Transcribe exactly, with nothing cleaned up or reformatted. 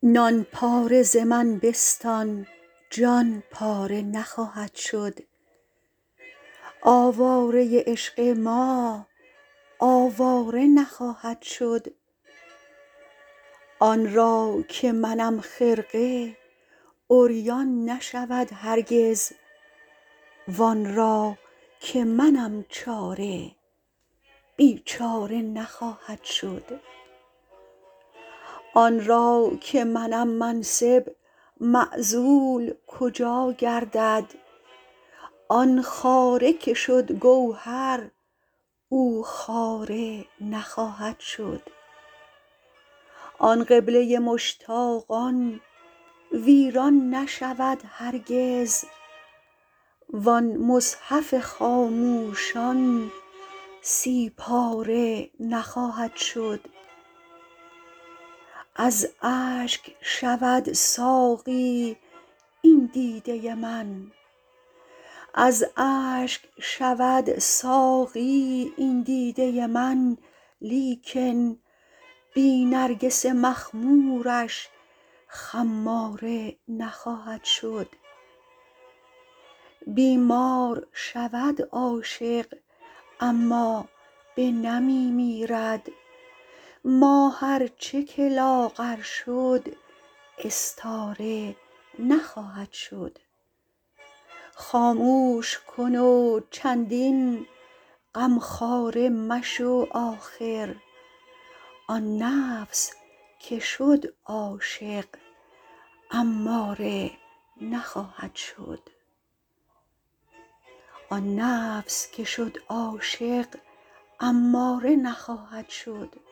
نان پاره ز من بستان جان پاره نخواهد شد آواره عشق ما آواره نخواهد شد آن را که منم خرقه عریان نشود هرگز وان را که منم چاره بیچاره نخواهد شد آن را که منم منصب معزول کجا گردد آن خاره که شد گوهر او خواره نخواهد شد آن قبله مشتاقان ویران نشود هرگز وان مصحف خاموشان سی پاره نخواهد شد از اشک شود ساقی این دیده من از اشک شود ساقی این دیده من لیکن بی نرگس مخمورش خماره نخواهد شد بیمار شود عاشق اما بنمی میرد ماه ار چه که لاغر شد استاره نخواهد شد خاموش کن و چندین غمخواره مشو آخر آن نفس که شد عاشق اماره نخواهد شد